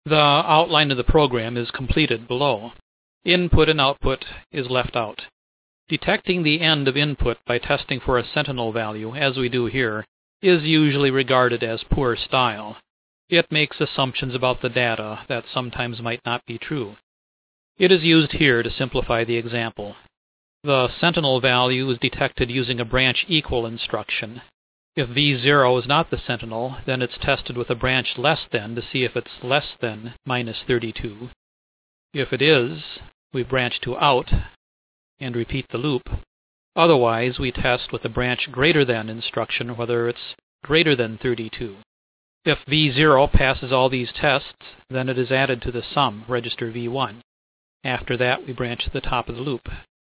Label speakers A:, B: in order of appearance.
A: The outline of the program is completed below. Input and output is left out. Detecting the end of input by testing for a sentinel value, as we do here, is usually regarded as poor style. It makes assumptions about the data that sometimes might not be true. It is used here to simplify the example. The sentinel value is detected using a branch equal instruction. If V0 is not the sentinel, then it's tested with a branch less than to see if it's less than minus 32. If it is, we branch to out and repeat the loop. Otherwise, we test with a branch greater than instruction whether it's greater than 32. If V0 passes all these tests, then it is added to the sum, register V1. After that, we branch to the top of the loop.